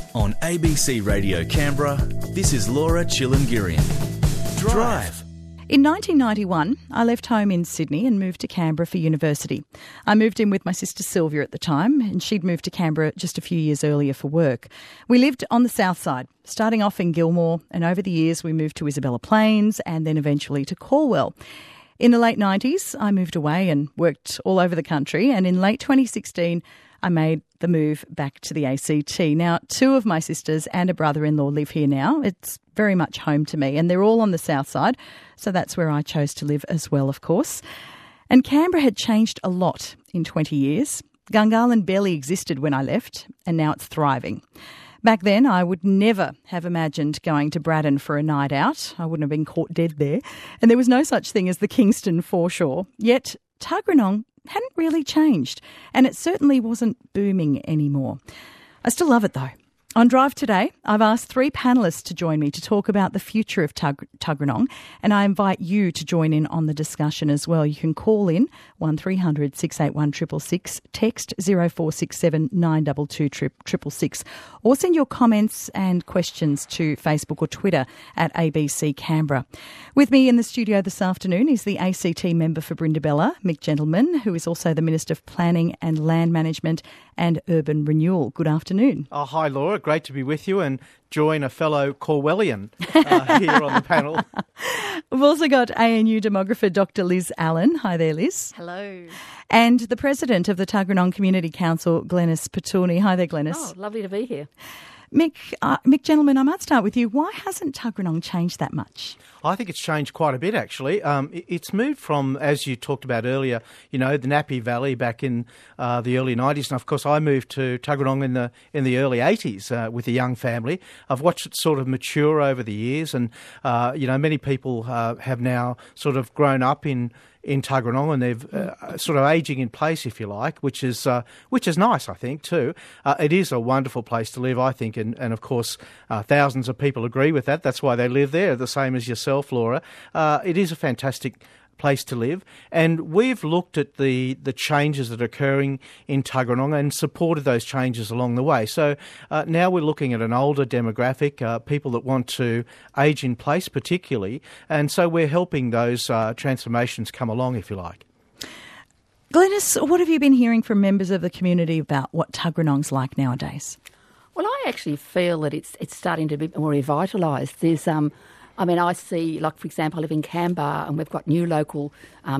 On ABC Radio Canberra, this is Laura Chilingirian. Drive. In 1991, I left home in Sydney and moved to Canberra for university. I moved in with my sister Sylvia at the time, and she'd moved to Canberra just a few years earlier for work. We lived on the south side, starting off in Gilmore, and over the years we moved to Isabella Plains and then eventually to Calwell. In the late 90s, I moved away and worked all over the country, and in late 2016, I made the move back to the ACT. Now, two of my sisters and a brother-in-law live here now. It's very much home to me, and they're all on the south side, so that's where I chose to live as well, of course. And Canberra had changed a lot in 20 years. Gungahlin barely existed when I left, and now it's thriving. Back then, I would never have imagined going to Braddon for a night out. I wouldn't have been caught dead there. And there was no such thing as the Kingston foreshore. Yet, Tuggeranong hadn't really changed, and it certainly wasn't booming anymore. I still love it though. On Drive today, I've asked three panellists to join me to talk about the future of Tuggeranong, and I invite you to join in on the discussion as well. You can call in 1300 681 666, text 0467 922 666, or send your comments and questions to Facebook or Twitter at ABC Canberra. With me in the studio this afternoon is the ACT member for Brindabella, Mick Gentleman, who is also the Minister of Planning and Land Management and Urban Renewal. Good afternoon. Oh, hi, Laura. Great to be with you and join a fellow Calwellian here on the panel. We've also got ANU demographer Dr Liz Allen. Hi there, Liz. Hello. And the President of the Tuggeranong Community Council, Glenys Petuni. Hi there, Glenys. Oh, lovely to be here. Mick Gentleman, I might start with you. Why hasn't Tuggeranong changed that much? I think it's changed quite a bit, actually. It's moved from, as you talked about earlier, the Nappy Valley back in the early 90s. And, of course, I moved to Tuggeranong in the early 80s with a young family. I've watched it sort of mature over the years. And, many people have now sort of grown up in Tuggeranong, and they've sort of ageing in place, if you like, which is nice, I think, too. It is a wonderful place to live, I think, and of course, thousands of people agree with that. That's why they live there, the same as yourself, Laura. It is a fantastic place to live, and we've looked at the changes that are occurring in Tuggeranong and supported those changes along the way. So now we're looking at an older demographic, people that want to age in place particularly, and so we're helping those transformations come along, if you like. Glenys, what have you been hearing from members of the community about what Tuggeranong's like nowadays? Well, I actually feel that it's starting to be more revitalised. There's I see, like, for example, I live in Canberra and we've got new local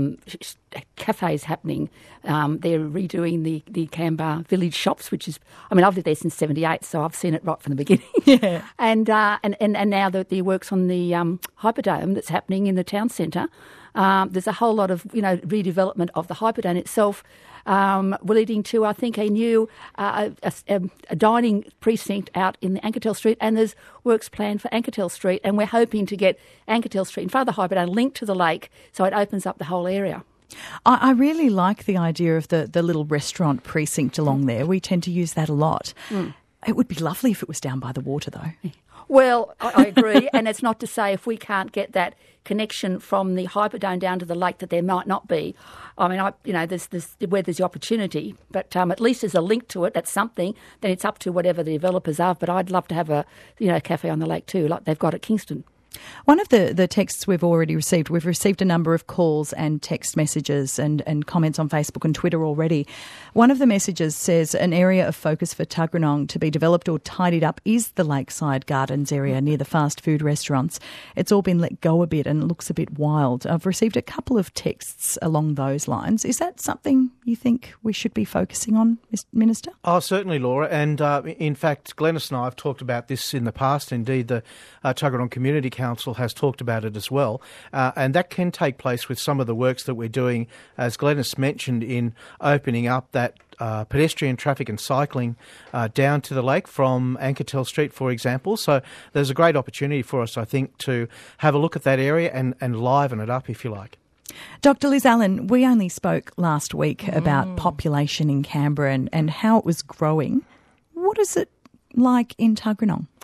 cafes happening. They're redoing the Canberra village shops, which is, I've lived there since 78, so I've seen it right from the beginning. Yeah. And now that the works on the Hyperdome that's happening in the town centre, there's a whole lot of, redevelopment of the Hyperdome itself. We're leading to, I think, a new a dining precinct out in the Anketel Street, and there's works planned for Anketel Street, and we're hoping to get Anketel Street in front of the Hyperdome linked to the lake, so it opens up the whole area. I really like the idea of the little restaurant precinct along there. We tend to use that a lot. It would be lovely if it was down by the water, though. Well, I agree, and it's not to say if we can't get that connection from the Hyperdome down to the lake that there might not be. There's where there's the opportunity, but at least there's a link to it. That's something. Then it's up to whatever the developers are. But I'd love to have a cafe on the lake too, like they've got at Kingston. One of the texts we've already received, we've received a number of calls and text messages and comments on Facebook and Twitter already. One of the messages says an area of focus for Tuggeranong to be developed or tidied up is the Lakeside Gardens area near the fast food restaurants. It's all been let go a bit and it looks a bit wild. I've received a couple of texts along those lines. Is that something you think we should be focusing on, Minister? Oh, certainly, Laura. And in fact, Glenys and I have talked about this in the past. Indeed, the Tuggeranong Community Council has talked about it as well, and that can take place with some of the works that we're doing, as Glenys mentioned, in opening up that pedestrian traffic and cycling down to the lake from Anketel Street, for example. So there's a great opportunity for us, I think, to have a look at that area and liven it up, if you like. Dr Liz Allen, we only spoke last week about population in Canberra and how it was growing. What is it like in Tuggeranong?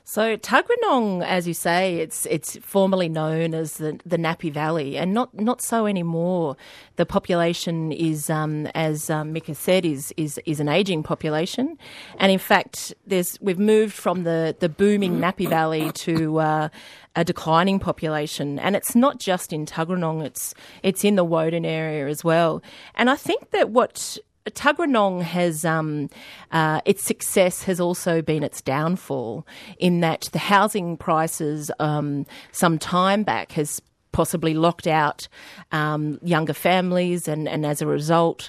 So Tuggeranong, as you say, it's formerly known as the Nappy Valley, and not so anymore. The population is, as Mika said, is an ageing population, and in fact, we've moved from the booming Nappy Valley to a declining population, and it's not just in Tuggeranong; it's in the Woden area as well. And I think that what Tuggeranong has, its success has also been its downfall, in that the housing prices some time back has possibly locked out younger families, and as a result,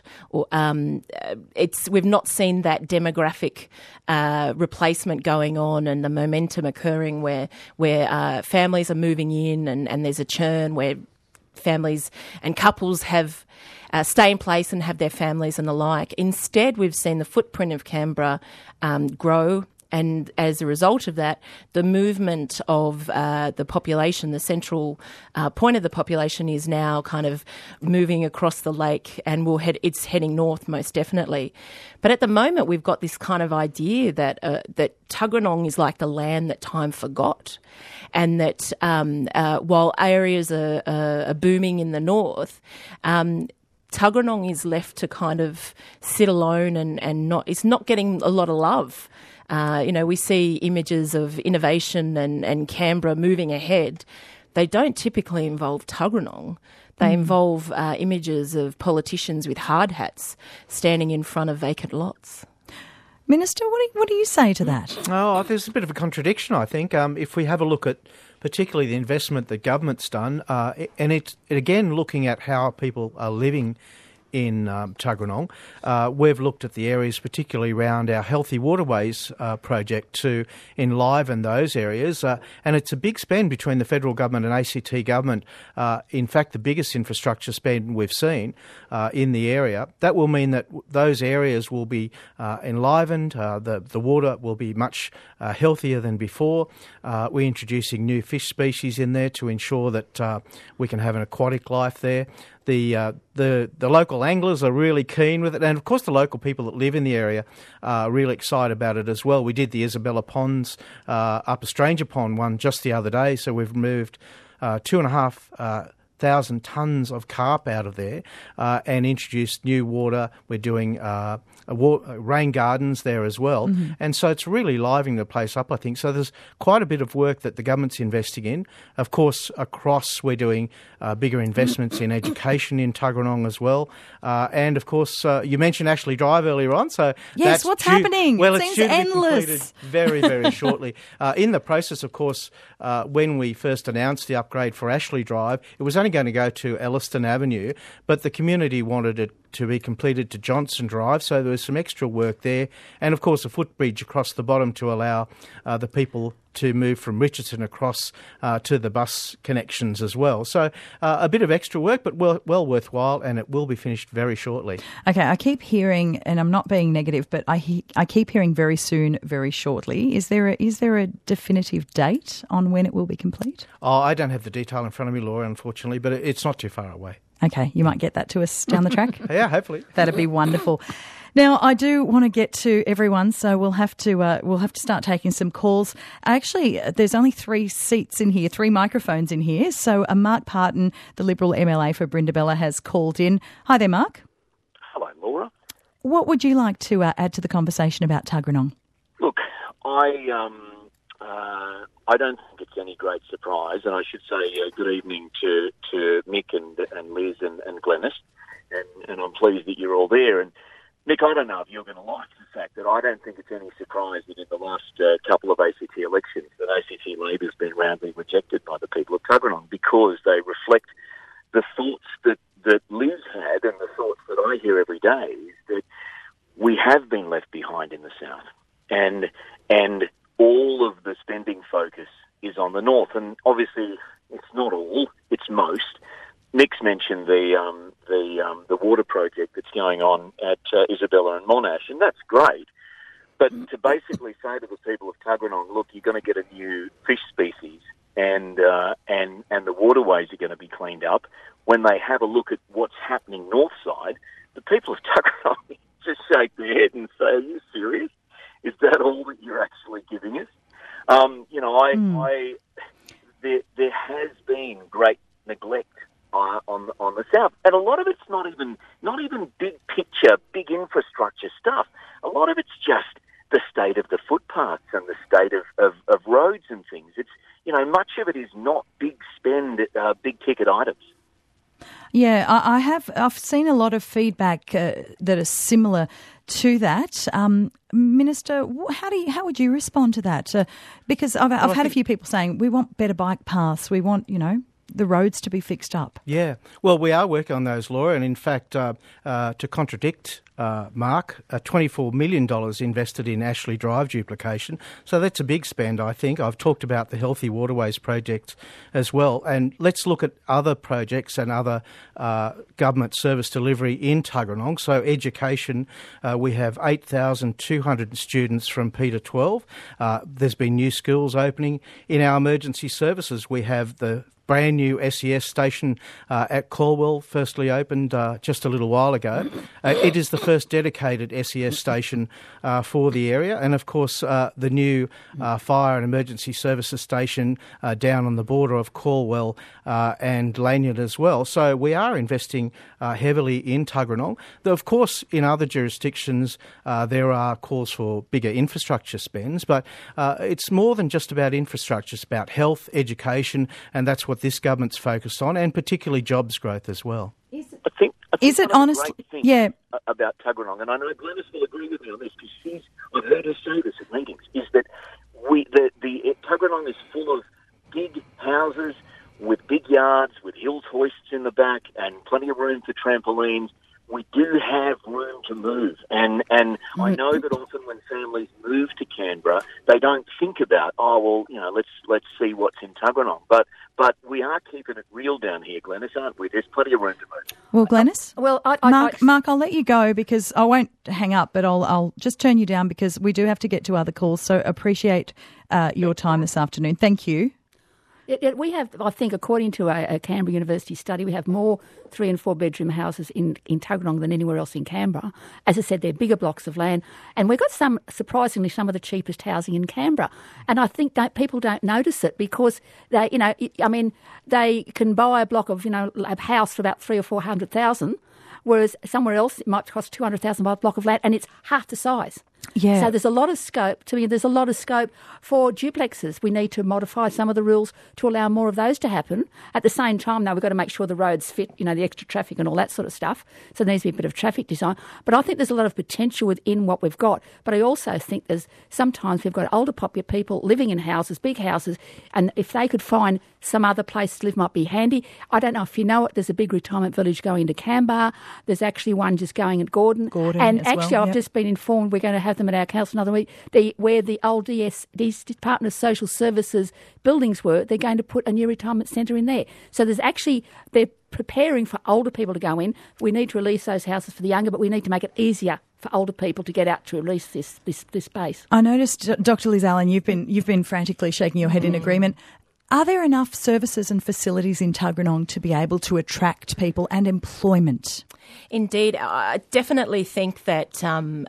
we've not seen that demographic replacement going on and the momentum occurring where families are moving in and there's a churn where families and couples have stay in place and have their families and the like. Instead, we've seen the footprint of Canberra grow, and as a result of that, the movement of the population, the central point of the population, is now kind of moving across the lake, and it's heading north most definitely. But at the moment, we've got this kind of idea that Tuggeranong is like the land that time forgot, and that while areas are booming in the north, Tuggeranong is left to kind of sit alone and it's not getting a lot of love. We see images of innovation and Canberra moving ahead. They don't typically involve Tuggeranong. They involve images of politicians with hard hats standing in front of vacant lots. Minister, what do you say to that? Oh, there's a bit of a contradiction, I think. If we have a look at particularly the investment that government's done, and it's, again, looking at how people are living in Tuggeranong, we've looked at the areas particularly around our Healthy Waterways project to enliven those areas, and it's a big spend between the federal government and ACT government. In fact, the biggest infrastructure spend we've seen in the area. That will mean that those areas will be enlivened, the water will be much healthier than before. We're introducing new fish species in there to ensure that we can have an aquatic life there. The local anglers are really keen with it, and of course the local people that live in the area are really excited about it as well. We did the Isabella Ponds Upper Stranger Pond one just the other day, so we've moved 2,500 tonnes of carp out of there and introduced new water. We're doing rain gardens there as well. Mm-hmm. And so it's really livening the place up, I think. So there's quite a bit of work that the government's investing in. Of course, across we're doing bigger investments in education in Tuggeranong as well. And of course, you mentioned Ashley Drive earlier on. So yes, what's happening? Well, it it's seems due to endless. be completed very, very shortly. In the process, of course, when we first announced the upgrade for Ashley Drive, it was only going to go to Elliston Avenue, but the community wanted it to be completed to Johnson Drive, so there was some extra work there. And, of course, a footbridge across the bottom to allow the people to move from Richardson across to the bus connections as well. So a bit of extra work, but well worthwhile, and it will be finished very shortly. Okay, I keep hearing, and I'm not being negative, but I keep hearing very soon, very shortly. Is there a definitive date on when it will be complete? Oh, I don't have the detail in front of me, Laura, unfortunately, but it's not too far away. Okay, you might get that to us down the track. Yeah, hopefully. That'd be wonderful. Now, I do want to get to everyone, so we'll have to start taking some calls. Actually, there's only 3 seats in here, 3 microphones in here. So Mark Parton, the Liberal MLA for Brindabella, has called in. Hi there, Mark. Hello, Laura. What would you like to add to the conversation about Tuggeranong? Look, I don't think it's any great surprise, and I should say good evening to Mick and Liz and Glenys, and I'm pleased that you're all there. And Mick, I don't know if you're going to like the fact that I don't think it's any surprise that in the last couple of ACT elections that ACT Labor's been roundly rejected by the people of Tuggeranong, because they reflect the thoughts that Liz had and the thoughts that I hear every day, is that we have been left behind in the south, and all of the spending focus is on the north. And obviously it's not all, it's most. Nick's mentioned the water project that's going on at Isabella and Monash, and that's great. But to basically say to the people of Tuggeranong, look, you're going to get a new fish species, and the waterways are going to be cleaned up. When they have a look at what's happening north side, the people of Tuggeranong just shake their head and say, "Are you serious? Is that all that you're actually giving us?" footpaths and the state of roads and things. It's, much of it is not big spend, big ticket items. Yeah, I've seen a lot of feedback that is similar to that. Minister, how would you respond to that? Because I've had a few people saying we want better bike paths, we want, the roads to be fixed up. Yeah, well, we are working on those, Laura, and in fact, to contradict Mark, $24 million invested in Ashley Drive duplication, so that's a big spend, I think. I've talked about the Healthy Waterways project as well, and let's look at other projects and other government service delivery in Tuggeranong. So education, we have 8,200 students from P to 12. There's been new schools opening. In our emergency services, we have the brand new SES station at Caldwell, firstly opened just a little while ago. It is the first dedicated SES station for the area, and of course the new fire and emergency services station down on the border of Caldwell and Lanyard as well. So we are investing heavily in Tuggeranong. Though of course in other jurisdictions there are calls for bigger infrastructure spends, but it's more than just about infrastructure. It's about health, education, and that's what this government's focused on, and particularly jobs growth as well. I think is it honest? Yeah. About Tuggeranong, and I know Glenys will agree with me on this because I've heard her say this at meetings, is that the Tuggeranong is full of big houses with big yards, with hill hoists in the back, and plenty of room for trampolines. We do have room to move, and I know that often when families move to Canberra, they don't think about, let's see what's in Tuggeranong, but we are keeping it real down here, Glenys, aren't we? There's plenty of room to move. Well, Glenys? Well, Mark, I'll let you go because I won't hang up, but I'll just turn you down because we do have to get to other calls, so appreciate your time this afternoon. Thank you. We have, I think, according to a Canberra University study, we have more 3 and 4 bedroom houses in Tuggeranong than anywhere else in Canberra. As I said, they're bigger blocks of land. And we've got surprisingly, some of the cheapest housing in Canberra. And I think that people don't notice it because they can buy a block of, a house for about 300,000 or 400,000, whereas somewhere else it might cost 200,000 by a block of land, and it's half the size. Yeah. So there's a lot of scope. To me, there's a lot of scope for duplexes. We need to modify some of the rules to allow more of those to happen. At the same time, though, we've got to make sure the roads fit, the extra traffic and all that sort of stuff. So there needs to be a bit of traffic design. But I think there's a lot of potential within what we've got. But I also think sometimes we've got older popular people living in houses, big houses, and if they could find some other place to live might be handy. I don't know if you know it, there's a big retirement village going into Canberra. There's actually one just going at Gordon. And actually, I've just been informed we're going to have them at our council another week, where the old Department of Social Services buildings were, they're going to put a new retirement centre in there. So they're preparing for older people to go in. We need to release those houses for the younger, but we need to make it easier for older people to get out to release this space. I noticed, Dr. Liz Allen, you've been frantically shaking your head in agreement. Are there enough services and facilities in Tuggeranong to be able to attract people and employment? Indeed, I definitely think that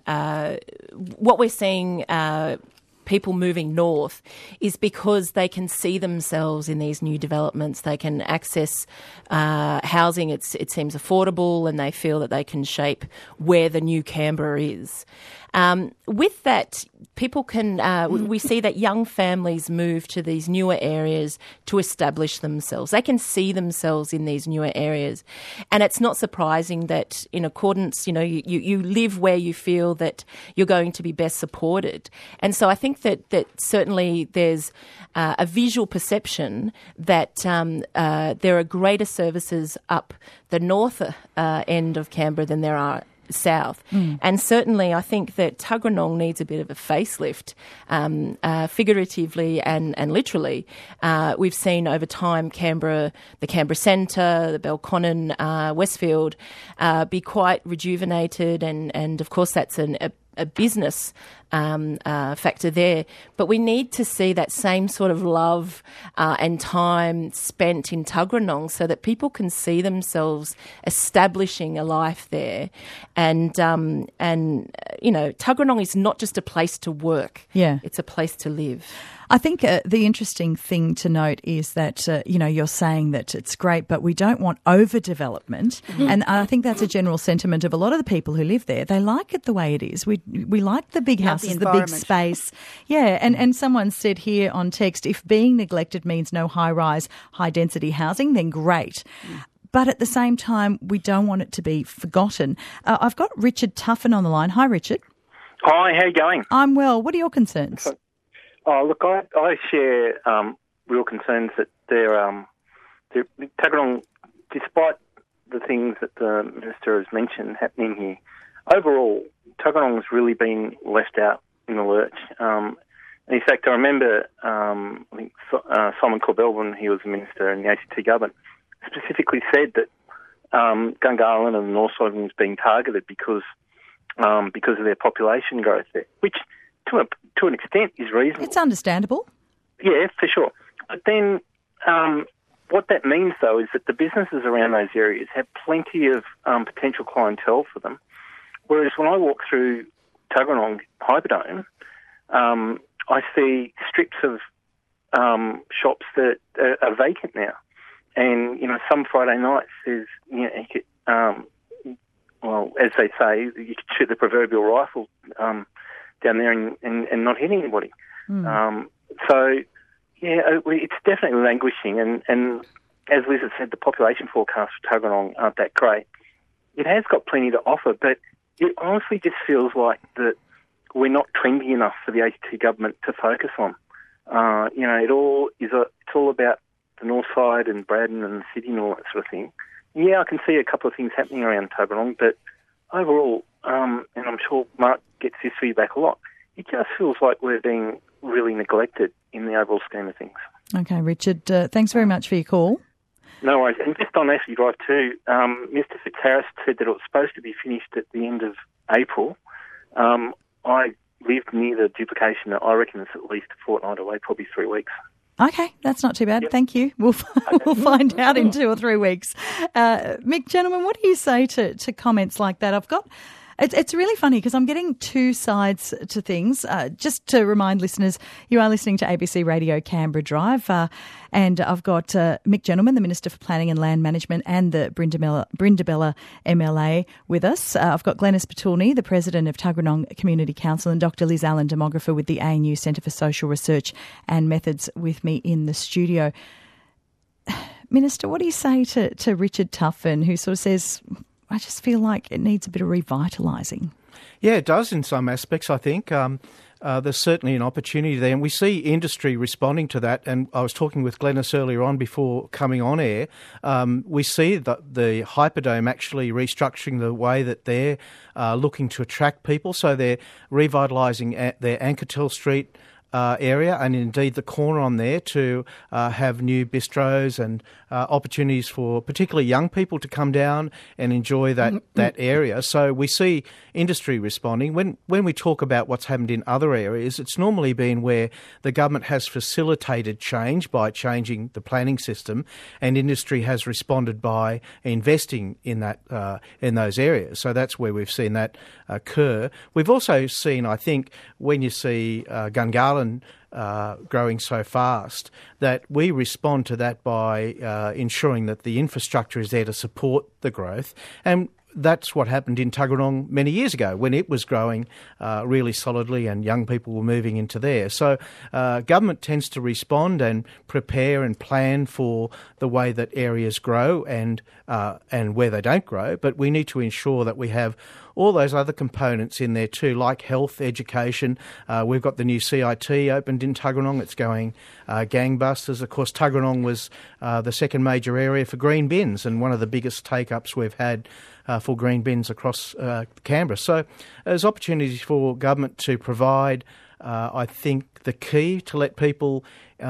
what we're seeing people moving north is because they can see themselves in these new developments. They can access housing. It seems affordable, and they feel that they can shape where the new Canberra is. With that, people can, we see that young families move to these newer areas to establish themselves. They can see themselves in these newer areas. And it's not surprising that in accordance, you live where you feel that you're going to be best supported. And so I think that certainly there's a visual perception that there are greater services up the north end of Canberra than there are south. And certainly I think that Tuggeranong needs a bit of a facelift, figuratively and literally. We've seen over time the Canberra Centre, the Belconnen, Westfield be quite rejuvenated, and of course that's a business factor there. But we need to see that same sort of love and time spent in Tuggeranong so that people can see themselves establishing a life there. And Tuggeranong is not just a place to work. Yeah. It's a place to live. I think the interesting thing to note is that, you're saying that it's great, but we don't want overdevelopment. And I think that's a general sentiment of a lot of the people who live there. They like it the way it is. We like the big houses. houses, the big space. Yeah, and someone said here on text, if being neglected means no high-rise, high-density housing, then great. But at the same time, we don't want it to be forgotten. I've got Richard Tuffin on the line. Hi, Richard. Hi, how are you going? I'm well. What are your concerns? Oh, look, I share real concerns that Tuggeranong, despite the things that the Minister has mentioned happening here, overall, Tuggeranong has really been left out in the lurch. In fact, I remember I think Simon Corbell, when he was the Minister in the ACT government, specifically said that Gungahlin and the North Side was being targeted because of their population growth there, which to an extent is reasonable. It's understandable. Yeah, for sure. But then what that means, though, is that the businesses around those areas have plenty of potential clientele for them, whereas when I walk through Tuggeranong Hyperdome, I see strips of shops that are vacant now. And, some Friday nights there's, well, as they say, you could shoot the proverbial rifle down there and not hit anybody. So, yeah, it's definitely languishing. And as Liz has said, the population forecasts for Tuggeranong aren't that great. It has got plenty to offer, but it honestly just feels like that we're not trendy enough for the ACT government to focus on. It's all about the North Side and Braddon and the city and all that sort of thing. Yeah, I can see a couple of things happening around Tuggeranong, but overall, and I'm sure Mark gets this feedback a lot, it just feels like we're being really neglected in the overall scheme of things. Okay, Richard, thanks very much for your call. No worries. And just on Ashley Drive too, Mr Fitzharris said that it was supposed to be finished at the end of April. I live near the duplication. I reckon it's at least a fortnight away, probably 3 weeks. Okay, that's not too bad. Yep. Thank you. We'll find out in 2 or 3 weeks. Mick, gentlemen, what do you say to comments like that? It's really funny because I'm getting two sides to things. Just to remind listeners, you are listening to ABC Radio Canberra Drive, and I've got Mick Gentleman, the Minister for Planning and Land Management, and the Brindabella MLA with us. I've got Glenys Petulny, the President of Tuggeranong Community Council, and Dr. Liz Allen, demographer with the ANU Centre for Social Research and Methods, with me in the studio. Minister, what do you say to Richard Tuffin, who sort of says, I just feel like it needs a bit of revitalising? Yeah, it does in some aspects, I think. There's certainly an opportunity there, and we see industry responding to that. And I was talking with Glenys earlier on before coming on air. We see that the Hyperdome actually restructuring the way that they're looking to attract people. So they're revitalising their Ankertel Street area, and indeed the corner on there, to have new bistros and opportunities for particularly young people to come down and enjoy that area. So we see industry responding. When we talk about what's happened in other areas, it's normally been where the government has facilitated change by changing the planning system, and industry has responded by investing in that in those areas. So that's where we've seen that occur. We've also seen, I think, when you see Gungahlin growing so fast, that we respond to that by ensuring that the infrastructure is there to support the growth. And that's what happened in Tuggeranong many years ago when it was growing really solidly and young people were moving into there. So government tends to respond and prepare and plan for the way that areas grow and where they don't grow. But we need to ensure that we have all those other components in there too, like health, education. We've got the new CIT opened in Tuggeranong. It's going gangbusters. Of course, Tuggeranong was the second major area for green bins and one of the biggest take-ups we've had for green bins across Canberra. So there's opportunities for government to provide, I think, the key to let people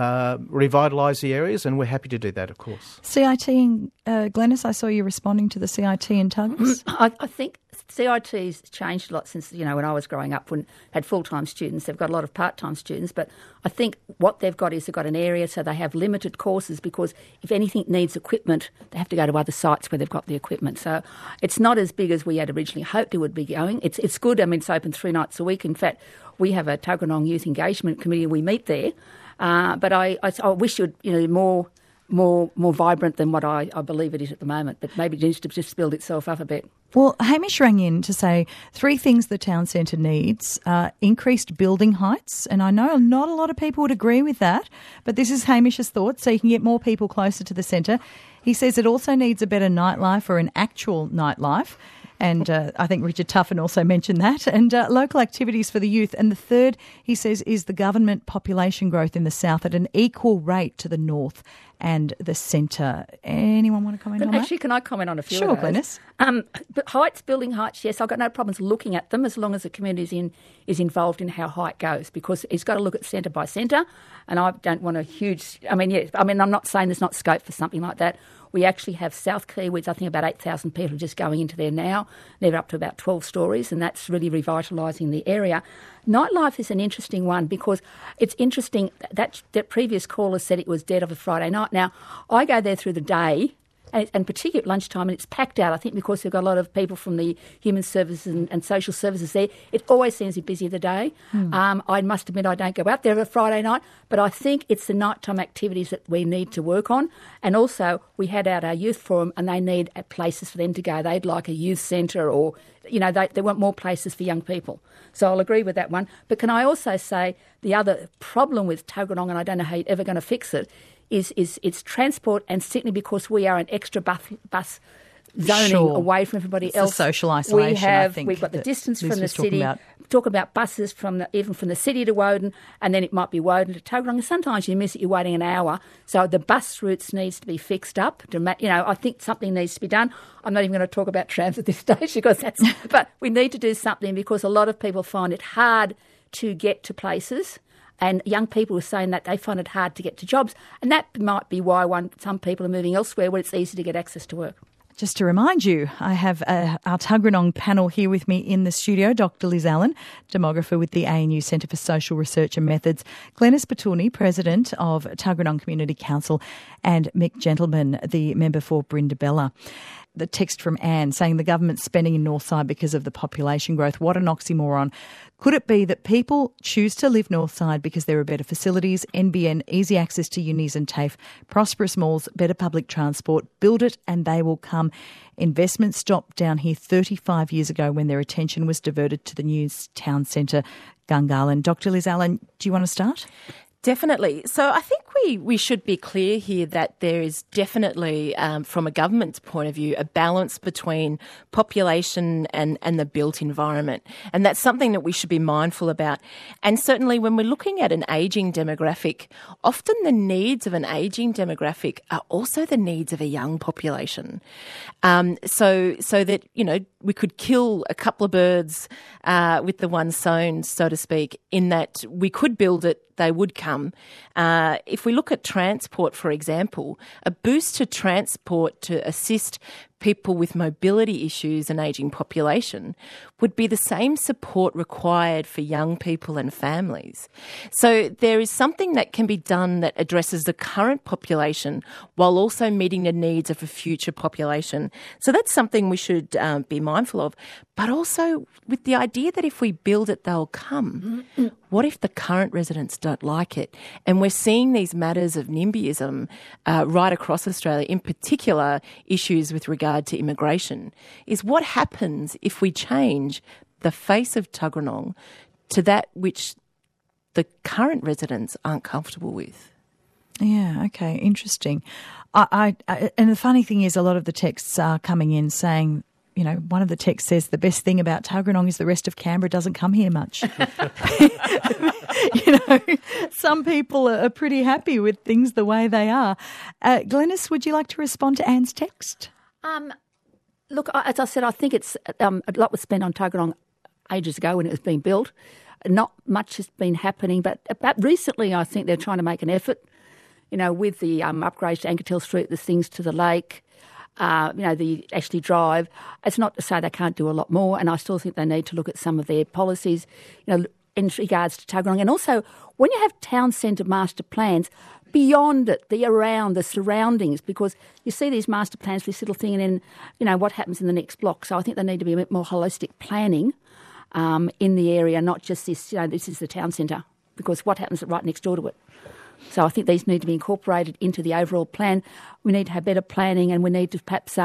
revitalise the areas, and we're happy to do that, of course. CIT in Glenys, I saw you responding to the CIT in Tuggers. I think CIT's changed a lot since, when I was growing up, when had full-time students. They've got a lot of part-time students, but I think what they've got is they've got an area, so they have limited courses, because if anything needs equipment, they have to go to other sites where they've got the equipment. So it's not as big as we had originally hoped it would be going. It's good. I mean, it's open 3 nights a week. In fact, we have a Tuggeranong Youth Engagement Committee. We meet there. But I wish you'd, more more vibrant than what I believe it is at the moment. But maybe it needs to just build itself up a bit. Well, Hamish rang in to say 3 things the town centre needs: increased building heights, and I know not a lot of people would agree with that, but this is Hamish's thoughts, so you can get more people closer to the centre. He says it also needs a better nightlife, or an actual nightlife, and I think Richard Tuffin also mentioned that, and local activities for the youth. And the third, he says, is the government population growth in the south at an equal rate to the north and the centre. Anyone want to comment on that? Actually, can I comment on a few Sure, of those? Glenys. But heights, building heights, yes, I've got no problems looking at them as long as the community is involved in how height goes, because it's got to look at centre by centre, and I don't want a huge... I'm not saying there's not scope for something like that. We actually have South Quay, which I think about 8,000 people are just going into there now. They're up to about 12 stories, and that's really revitalising the area. Nightlife is an interesting one because it's interesting that previous caller said it was dead of a Friday night. Now, I go there through the day, and particularly at lunchtime, and it's packed out, I think, because we've got a lot of people from the human services and social services there. It always seems to be busy the day. I must admit I don't go out there on a Friday night, but I think it's the nighttime activities that we need to work on. And also, we had out our youth forum, and they need places for them to go. They'd like a youth centre, or, they want more places for young people. So I'll agree with that one. But can I also say the other problem with Tuggeranong, and I don't know how you're ever going to fix it, is it's transport, and certainly because we are an extra bus zoning away from everybody else. The social isolation, I think. We've got the distance Liz from the city. Talking about buses even from the city to Woden, and then it might be Woden to Tuggeranong. And sometimes you miss it, you're waiting an hour. So the bus routes needs to be fixed up. I think something needs to be done. I'm not even going to talk about trams at this stage because but we need to do something because a lot of people find it hard to get to places. And young people are saying that they find it hard to get to jobs. And that might be why some people are moving elsewhere where it's easy to get access to work. Just to remind you, I have our Tuggeranong panel here with me in the studio: Dr. Liz Allen, demographer with the ANU Centre for Social Research and Methods, Glenys Petulni, President of Tuggeranong Community Council, and Mick Gentleman, the member for Brindabella. The text from Anne saying the government's spending in Northside because of the population growth. What an oxymoron. Could it be that people choose to live Northside because there are better facilities, NBN, easy access to unis and TAFE, prosperous malls, better public transport? Build it and they will come. Investment stopped down here 35 years ago when their attention was diverted to the new town centre, Gungahlin. Dr. Liz Allen, do you want to start? Definitely. So I think we should be clear here that there is definitely, from a government's point of view, a balance between population and the built environment. And that's something that we should be mindful about. And certainly when we're looking at an ageing demographic, often the needs of an ageing demographic are also the needs of a young population. So that, we could kill a couple of birds with the one stone, so to speak, in that we could build it, they would come. If we look at transport, for example, a boost to transport to assist people with mobility issues and ageing population would be the same support required for young people and families. So there is something that can be done that addresses the current population while also meeting the needs of a future population. So that's something we should be mindful of. But also with the idea that if we build it, they'll come. What if the current residents don't like it? And we're seeing these matters of NIMBYism right across Australia, in particular issues with regard to immigration, is what happens if we change the face of Tuggeranong to that which the current residents aren't comfortable with. Yeah, okay, interesting. And the funny thing is a lot of the texts are coming in saying, one of the texts says the best thing about Tuggeranong is the rest of Canberra doesn't come here much. Some people are pretty happy with things the way they are. Glenys, would you like to respond to Anne's text? Look, as I said, I think it's a lot was spent on Tuggeranong ages ago when it was being built. Not much has been happening, but recently I think they're trying to make an effort, with the upgrades to Ankertel Street, the things to the lake, the Ashley Drive. It's not to say they can't do a lot more, and I still think they need to look at some of their policies, in regards to Tuggeranong. And also, when you have town centre master plans, beyond it, the surroundings, because you see these master plans, this little thing, and then, what happens in the next block. So I think they need to be a bit more holistic planning in the area, not just this, this is the town centre, because what happens right next door to it. So I think these need to be incorporated into the overall plan. We need to have better planning, and we need to perhaps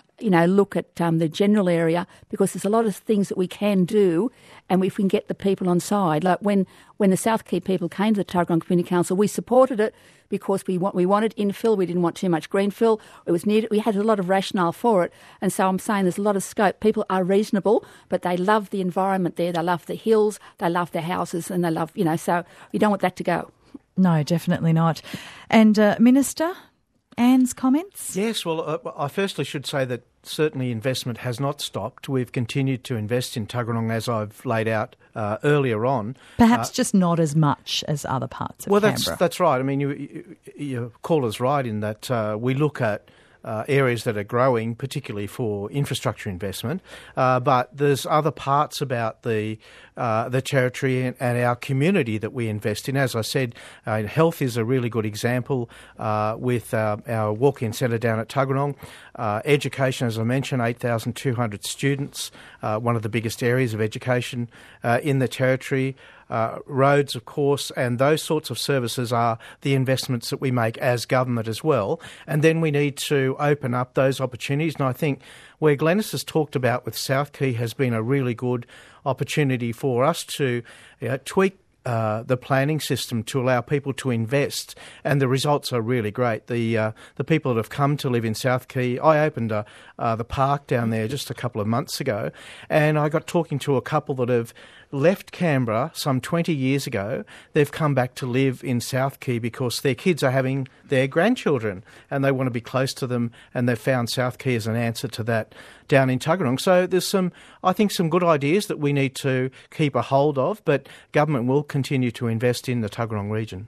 look at the general area, because there's a lot of things that we can do, and if we can get the people on side. Like when the South Key people came to the Tuggeranong Community Council, we supported it because we wanted infill. We didn't want too much greenfill. It was needed. We had a lot of rationale for it, and so I'm saying there's a lot of scope. People are reasonable, but they love the environment there. They love the hills. They love their houses, and they love so we don't want that to go. No, definitely not. And Minister, Anne's comments? Yes, well, I firstly should say that certainly investment has not stopped. We've continued to invest in Tuggeranong, as I've laid out earlier on. Perhaps just not as much as other parts of Canberra. Well, that's right. I mean, your caller's right in that we look at areas that are growing, particularly for infrastructure investment, but there's other parts about the territory and our community that we invest in. As I said, health is a really good example with our walk-in centre down at Tuggeranong. Education, as I mentioned, 8,200 students, one of the biggest areas of education in the territory. Roads, of course, and those sorts of services are the investments that we make as government as well. And then we need to open up those opportunities. And I think where Glenys has talked about with South Key has been a really good opportunity for us to tweak the planning system to allow people to invest, and the results are really great. The people that have come to live in South Key, I opened the park down there just a couple of months ago, and I got talking to a couple that have left Canberra some 20 years ago. They've come back to live in South Key because their kids are having their grandchildren and they want to be close to them, and they've found South Key as an answer to that down in Tuggeranong. So there's some good ideas that we need to keep a hold of, but government will continue to invest in the Tuggeranong region.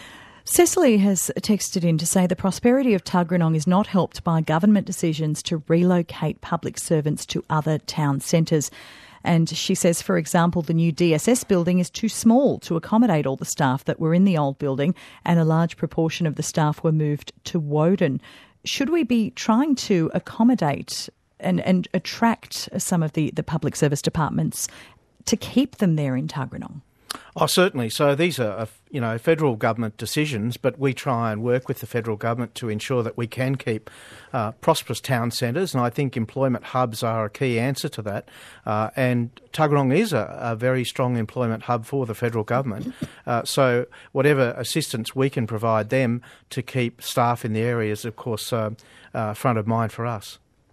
Cecily has texted in to say the prosperity of Tuggeranong is not helped by government decisions to relocate public servants to other town centres. And she says, for example, the new DSS building is too small to accommodate all the staff that were in the old building, and a large proportion of the staff were moved to Woden. Should we be trying to accommodate and attract some of the public service departments to keep them there in Tuggeranong? Oh, certainly. So these are, federal government decisions, but we try and work with the federal government to ensure that we can keep prosperous town centres, and I think employment hubs are a key answer to that. And Tuggeranong is a very strong employment hub for the federal government. So whatever assistance we can provide them to keep staff in the area is, of course, front of mind for us.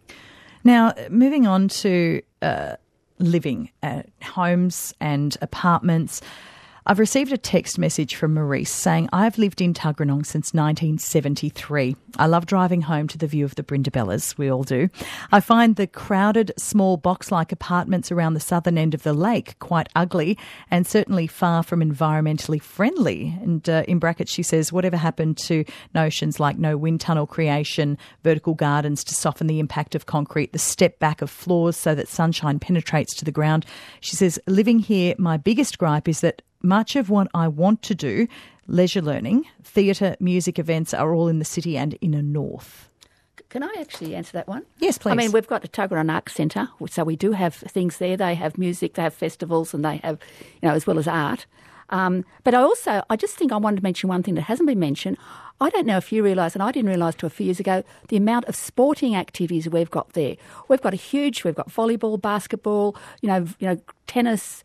Now, moving on to living at homes and apartments. I've received a text message from Maurice saying, I've lived in Tuggeranong since 1973. I love driving home to the view of the Brindabellas. We all do. I find the crowded, small box-like apartments around the southern end of the lake quite ugly and certainly far from environmentally friendly. And in brackets, she says, whatever happened to notions like no wind tunnel creation, vertical gardens to soften the impact of concrete, the step back of floors so that sunshine penetrates to the ground. She says, living here, my biggest gripe is that much of what I want to do, leisure learning, theatre, music events, are all in the city and inner north. Can I actually answer that one? Yes, please. I mean, we've got the Tuggeranong Arts Centre, so we do have things there. They have music, they have festivals, and they have, as well as art. But I just think I wanted to mention one thing that hasn't been mentioned. I don't know if you realise, and I didn't realise till a few years ago, the amount of sporting activities we've got there. We've got we've got volleyball, basketball, tennis.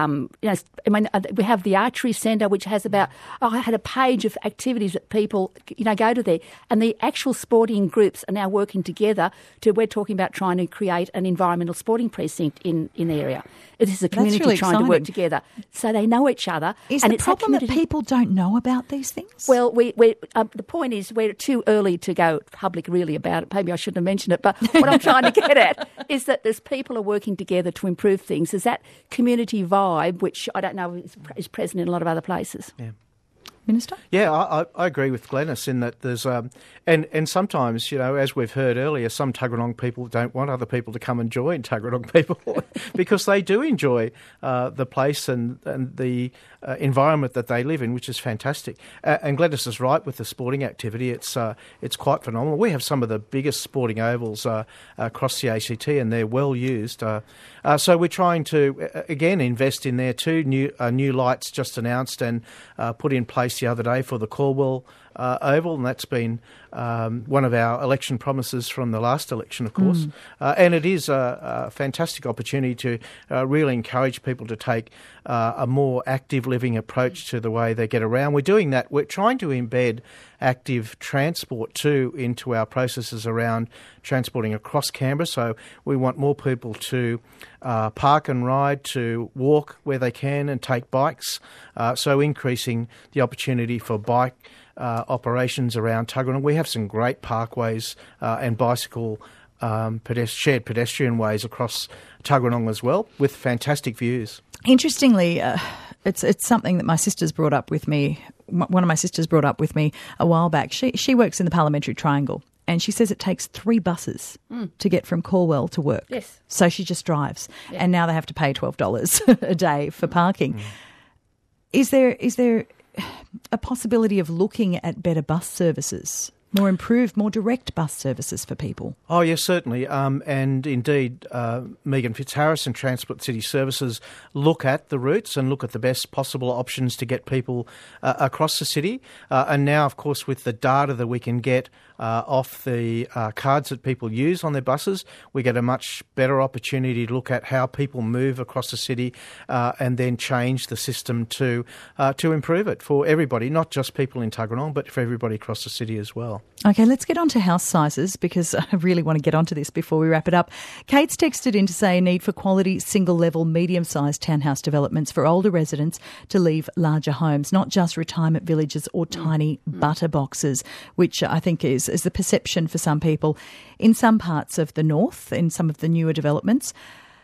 We have the archery centre, which has I had a page of activities that people, go to there. And the actual sporting groups are now working together we're talking about trying to create an environmental sporting precinct in the area. It is a community really trying to work together. So they know each other. Is the problem that people don't know about these things? Well, the point is we're too early to go public really about it. Maybe I shouldn't have mentioned it. But what I'm trying to get at is that there's people are working together to improve things. There's that community vibe, which I don't know is present in a lot of other places. Yeah. Minister? Yeah, I agree with Glenys in that there's and sometimes, as we've heard earlier, some Tuggeranong people don't want other people to come and join Tuggeranong people because they do enjoy the place and the environment that they live in, which is fantastic. And Glenys is right with the sporting activity. It's quite phenomenal. We have some of the biggest sporting ovals across the ACT, and they're well used. So we're trying to again invest in there too. New lights just announced and put in place race the other day for the Caldwell Oval, and that's been one of our election promises from the last election, of course. And it is a fantastic opportunity to really encourage people to take a more active living approach to the way they get around. We're doing that. We're trying to embed active transport too into our processes around transporting across Canberra. So we want more people to park and ride, to walk where they can and take bikes. So increasing the opportunity for bike operations around Tuggeranong. We have some great parkways and bicycle shared pedestrian ways across Tuggeranong as well, with fantastic views. Interestingly, it's something that my sister's brought up with me. One of my sisters brought up with me a while back. She works in the Parliamentary Triangle, and she says it takes 3 buses to get from Caldwell to work. Yes. So she just drives, Yeah. and now they have to pay $12 a day for parking. Is there a possibility of looking at better bus services, more improved, more direct bus services for people? Oh, yes, certainly. And indeed, Megan Fitzharris and Transport City Services look at the routes and look at the best possible options to get people across the city. And now, of course, with the data that we can get off the cards that people use on their buses, we get a much better opportunity to look at how people move across the city and then change the system to improve it for everybody, not just people in Tuggeranong, but for everybody across the city as well. Okay, let's get on to house sizes, because I really want to get onto this before we wrap it up. Kate's texted in to say a need for quality, single-level, medium-sized townhouse developments for older residents to leave larger homes, not just retirement villages or tiny butter boxes, which I think is the perception for some people in some parts of the north, in some of the newer developments.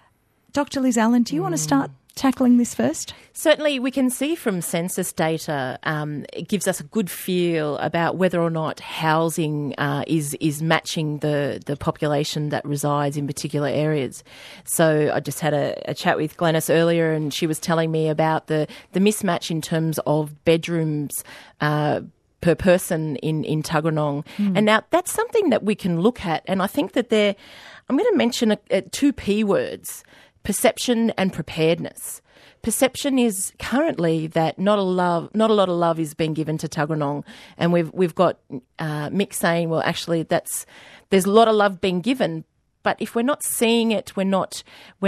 Dr. Liz Allen, do you want to start tackling this first? Certainly, we can see from census data, it gives us a good feel about whether or not housing is matching the population that resides in particular areas. So I just had a chat with Glenys earlier, and she was telling me about the mismatch in terms of bedrooms per person in Tuggeranong. And now that's something that we can look at. And I think that I'm going to mention 2 P words: perception and preparedness. Perception is currently that not a lot of love is being given to Tuggeranong, and we've got Mick saying, well, actually, there's a lot of love being given, but if we're not seeing it, we're not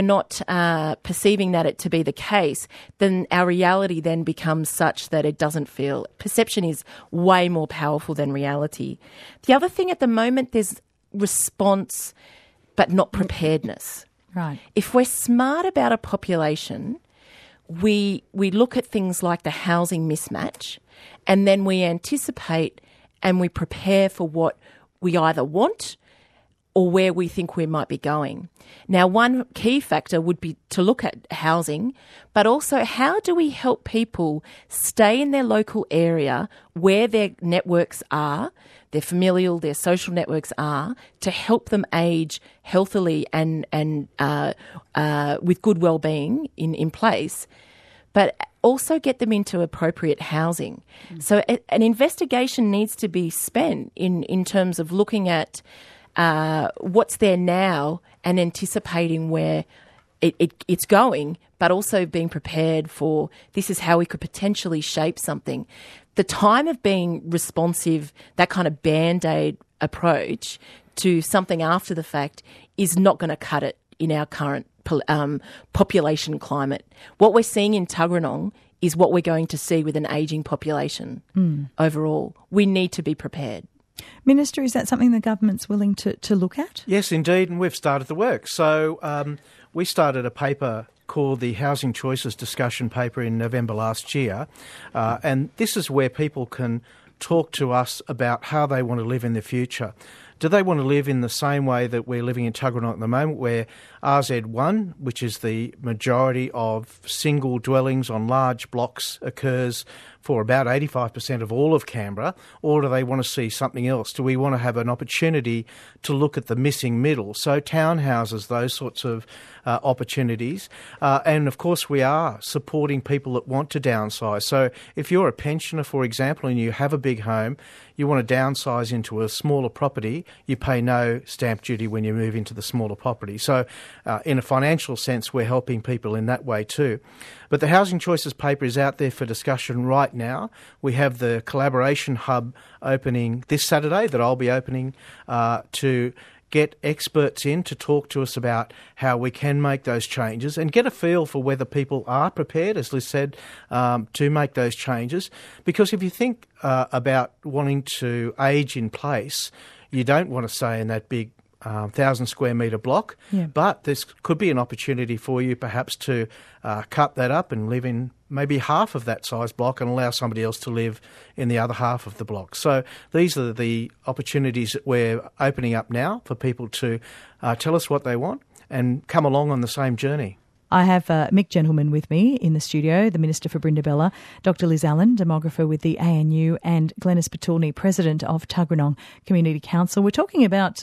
perceiving that it to be the case, then our reality then becomes such that it doesn't feel. Perception is way more powerful than reality. The other thing at the moment, there's response, but not preparedness. Right. If we're smart about a population, we look at things like the housing mismatch, and then we anticipate and we prepare for what we either want or where we think we might be going. Now, one key factor would be to look at housing, but also how do we help people stay in their local area where their networks are, their familial, their social networks are, to help them age healthily and with good well-being in place, but also get them into appropriate housing. So an investigation needs to be spent in terms of looking at what's there now and anticipating where it's going, but also being prepared for this is how we could potentially shape something. The time of being responsive, that kind of Band-Aid approach to something after the fact, is not going to cut it in our current population climate. What we're seeing in Tuggeranong is what we're going to see with an ageing population overall. We need to be prepared. Minister, is that something the government's willing to look at? Yes, indeed, and we've started the work. So we started a paper called the Housing Choices Discussion Paper in November last year, and this is where people can talk to us about how they want to live in the future. Do they want to live in the same way that we're living in Tuggeranong at the moment, where RZ1, which is the majority of single dwellings on large blocks, occurs for about 85% of all of Canberra, or do they want to see something else? Do we want to have an opportunity to look at the missing middle? So townhouses, those sorts of opportunities. And of course, we are supporting people that want to downsize. So if you're a pensioner, for example, and you have a big home, you want to downsize into a smaller property, you pay no stamp duty when you move into the smaller property. So in a financial sense, we're helping people in that way too. But the Housing Choices paper is out there for discussion right now. We have the Collaboration Hub opening this Saturday that I'll be opening to get experts in to talk to us about how we can make those changes and get a feel for whether people are prepared, as Liz said, to make those changes. Because if you think about wanting to age in place, you don't want to stay in that big 1,000 square metre block, but this could be an opportunity for you perhaps to cut that up and live in maybe half of that size block and allow somebody else to live in the other half of the block. So these are the opportunities that we're opening up now for people to tell us what they want and come along on the same journey. I have Mick Gentleman with me in the studio, the Minister for Brindabella, Dr Liz Allen, demographer with the ANU, and Glenys Petulny, President of Tuggeranong Community Council. We're talking about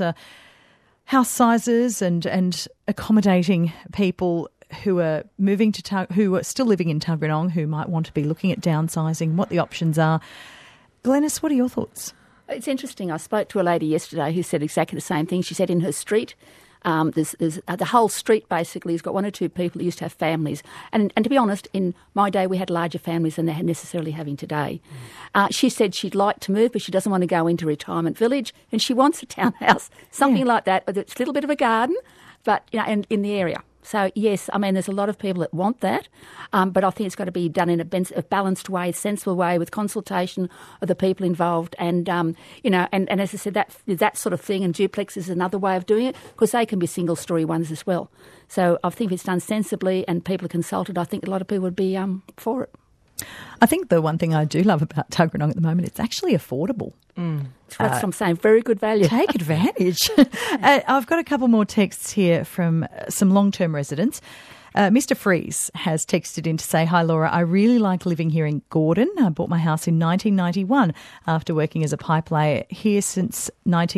house sizes and accommodating people who are moving to who are still living in Tuggeranong, who might want to be looking at downsizing, what the options are. Glenys, what are your thoughts? It's interesting. I spoke to a lady yesterday who said exactly the same thing. She said in her street, there's the whole street basically has got one or two people who used to have families. And to be honest, in my day we had larger families than they're necessarily having today. She said she'd like to move, but she doesn't want to go into a retirement village, and she wants a townhouse, something like that, with a little bit of a garden, but and in the area. So, yes, I mean, there's a lot of people that want that, but I think it's got to be done in a balanced way, a sensible way, with consultation of the people involved. And, and as I said, that sort of thing, and duplex is another way of doing it, because they can be single-storey ones as well. So I think if it's done sensibly and people are consulted, I think a lot of people would be for it. I think the one thing I do love about Tuggeranong at the moment, it's actually affordable. That's what I'm saying. Very good value. Take advantage. I've got a couple more texts here from some long-term residents. Mr. Freeze has texted in to say, "Hi Laura, I really like living here in Gordon. I bought my house in 1991 after working as a pipe layer here since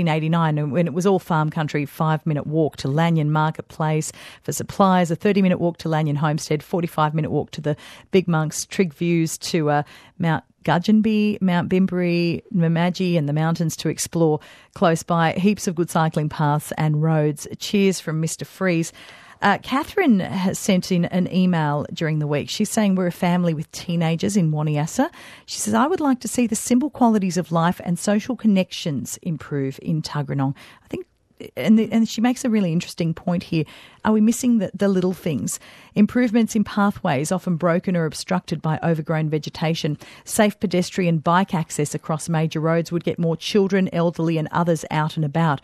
1989 when it was all farm country, 5-minute walk to Lanyon Marketplace for supplies, a 30-minute walk to Lanyon Homestead, 45-minute walk to the Big Monks, Trig Views to Mount Gudgeonby, Mount Bimbury, Mamaji and the mountains to explore close by. Heaps of good cycling paths and roads. Cheers from Mr. Freeze." Catherine has sent in an email during the week. She's saying we're a family with teenagers in Waniassa. She says, "I would like to see the simple qualities of life and social connections improve in Tuggeranong." I think, and she makes a really interesting point here. Are we missing the little things? Improvements in pathways often broken or obstructed by overgrown vegetation. Safe pedestrian bike access across major roads would get more children, elderly and others out and about.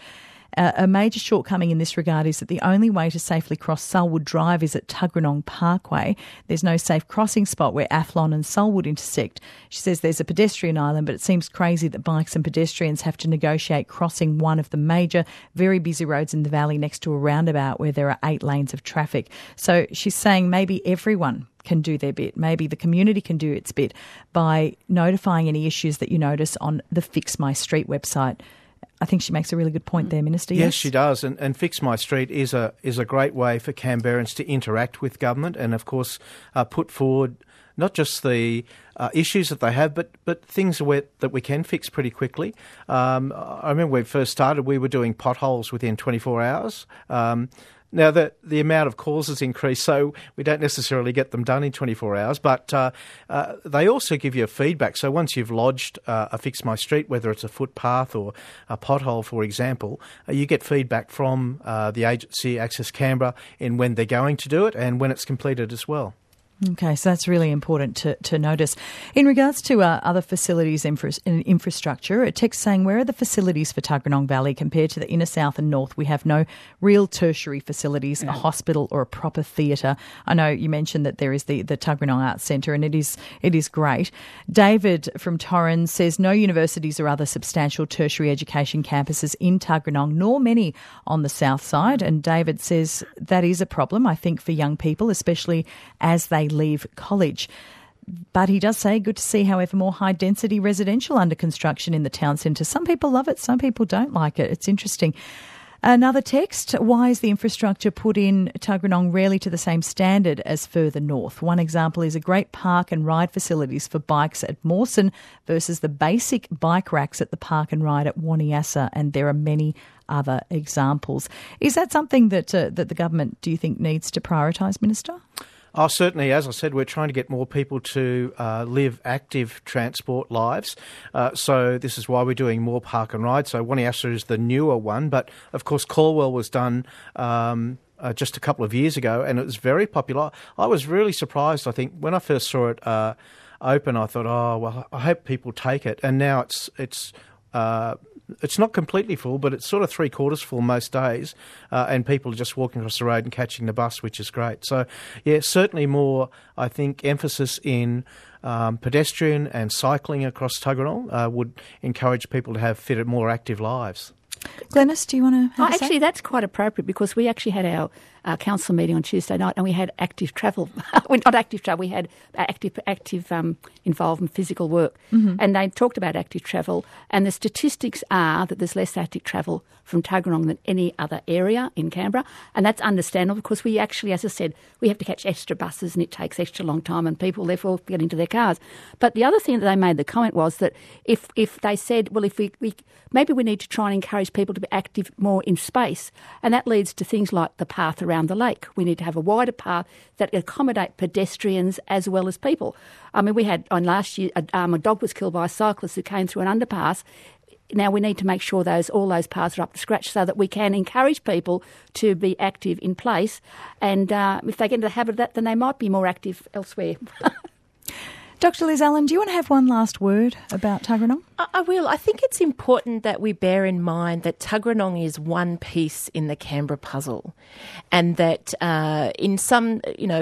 A major shortcoming in this regard is that the only way to safely cross Sulwood Drive is at Tuggeranong Parkway. There's no safe crossing spot where Athlone and Sulwood intersect. She says there's a pedestrian island, but it seems crazy that bikes and pedestrians have to negotiate crossing one of the major, very busy roads in the valley next to a roundabout where there are 8 lanes of traffic. So she's saying maybe everyone can do their bit. Maybe the community can do its bit by notifying any issues that you notice on the Fix My Street website. I think she makes a really good point there, Minister. Yes, she does. And Fix My Street is a great way for Canberrans to interact with government and, of course, put forward not just the issues that they have, but things that we can fix pretty quickly. I remember when we first started, we were doing potholes within 24 hours. Now, the amount of calls has increased, so we don't necessarily get them done in 24 hours, but they also give you a feedback. So once you've lodged a Fix My Street, whether it's a footpath or a pothole, for example, you get feedback from the agency, Access Canberra, in when they're going to do it and when it's completed as well. Okay, so that's really important to notice. In regards to other facilities and infrastructure, a text saying, "Where are the facilities for Tuggeranong Valley compared to the inner south and north? We have no real tertiary facilities, a hospital or a proper theatre." I know you mentioned that there is the Tuggeranong Arts Centre, and it is great. David from Torrens says, "No universities or other substantial tertiary education campuses in Tuggeranong, nor many on the south side." And David says that is a problem, I think, for young people, especially as they leave college. But he does say, good to see, however, more high-density residential under construction in the town centre. Some people love it, some people don't like it. It's interesting. Another text, why is the infrastructure put in Tuggeranong rarely to the same standard as further north? One example is a great park and ride facilities for bikes at Mawson versus the basic bike racks at the park and ride at Waniassa, and there are many other examples. Is that something that the government, do you think, needs to prioritise, Minister? Oh, certainly. As I said, we're trying to get more people to live active transport lives. So this is why we're doing more park and ride. So Waniassa is the newer one, but of course Caldwell was done just a couple of years ago, and it was very popular. I was really surprised. I think when I first saw it open, I thought, oh well, I hope people take it. And now it's not completely full, but it's sort of 3/4 full most days, and people are just walking across the road and catching the bus, which is great. So, yeah, certainly more, I think, emphasis in pedestrian and cycling across Tuggeranong would encourage people to have fitter, more active lives. Glenys, do you want to have a say? Actually, that's quite appropriate because we actually had our council meeting on Tuesday night and we had active travel. Not active travel, we had active involvement, physical work. Mm-hmm. And they talked about active travel, and the statistics are that there's less active travel from Tuggeranong than any other area in Canberra. And that's understandable because we actually, as I said, we have to catch extra buses and it takes extra long time and people therefore get into their cars. But the other thing that they made the comment was that if they said, well, if we maybe we need to try and encourage people to be active more in space, and that leads to things like the path around the lake. We need to have a wider path that accommodate pedestrians as well as people. I mean, we had on last year a dog was killed by a cyclist who came through an underpass. Now we need to make sure all those paths are up to scratch so that we can encourage people to be active in place, and if they get into the habit of that, then they might be more active elsewhere. Dr. Liz Allen, do you want to have one last word about Tuggeranong? I will. I think it's important that we bear in mind that Tuggeranong is one piece in the Canberra puzzle, and that in some,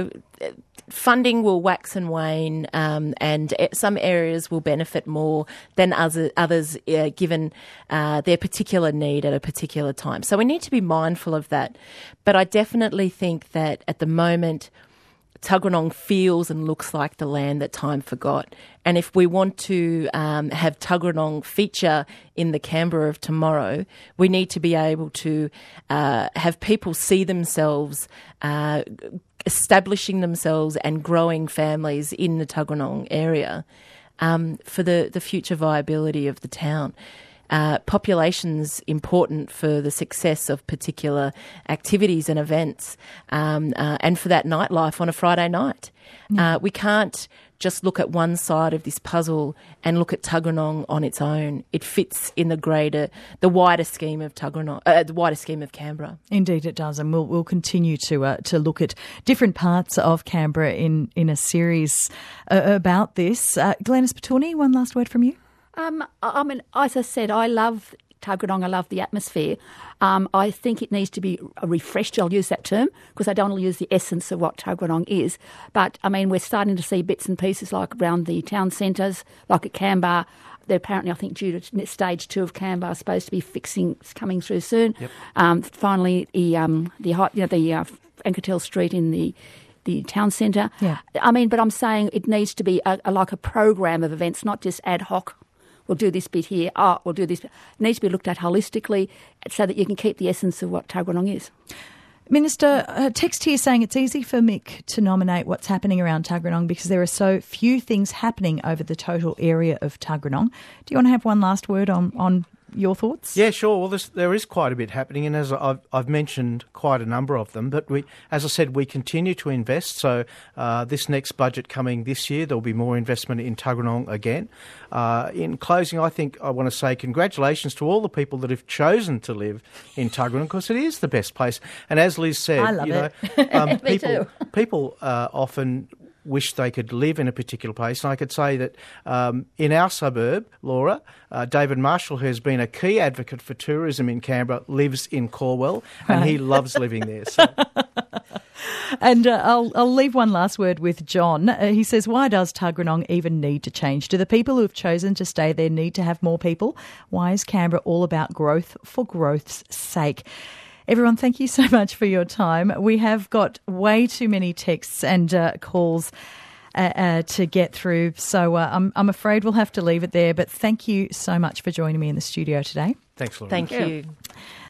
funding will wax and wane, and some areas will benefit more than others given their particular need at a particular time. So we need to be mindful of that. But I definitely think that at the moment, Tuggeranong feels and looks like the land that time forgot. And if we want to have Tuggeranong feature in the Canberra of tomorrow, we need to be able to have people see themselves establishing themselves and growing families in the Tuggeranong area for the future viability of the town. Population's important for the success of particular activities and events, and for that nightlife on a Friday night. We can't just look at one side of this puzzle and look at Tuggeranong on its own. It fits in the wider scheme of Tuggeranong, the wider scheme of Canberra. Indeed, it does, and we'll continue to look at different parts of Canberra in a series about this. Glenys Petuni, one last word from you. I mean, as I said, I love Tuggeranong. I love the atmosphere. I think it needs to be refreshed. I'll use that term because I don't want to use the essence of what Tuggeranong is. But, I mean, we're starting to see bits and pieces like around the town centres, like at Canberra. They're apparently, I think, due to stage 2 of Canberra, are supposed to be coming through soon. Yep. Finally, the Ankertel Street in the town centre. Yeah. I mean, but I'm saying it needs to be like a program of events, not just ad hoc. We'll do this bit here. We'll do this. It needs to be looked at holistically so that you can keep the essence of what Tuggeranong is. Minister, a text here saying it's easy for Mick to nominate what's happening around Tuggeranong because there are so few things happening over the total area of Tuggeranong. Do you want to have one last word on your thoughts? Yeah, sure. Well, there is quite a bit happening, and as I've mentioned quite a number of them, but as I said, we continue to invest. So this next budget coming this year, there'll be more investment in Tuggeranong again. In closing, I think I want to say congratulations to all the people that have chosen to live in Tuggeranong because it is the best place. And as Liz said, I love it. People often wish they could live in a particular place. And I could say that in our suburb, Laura, David Marshall, who has been a key advocate for tourism in Canberra, lives in Caldwell, and he loves living there. So. And I'll leave one last word with John. He says, why does Tuggeranong even need to change? Do the people who have chosen to stay there need to have more people? Why is Canberra all about growth for growth's sake? Everyone, thank you so much for your time. We have got way too many texts and calls to get through, so I'm afraid we'll have to leave it there. But thank you so much for joining me in the studio today. Thanks, Laura. Thank you.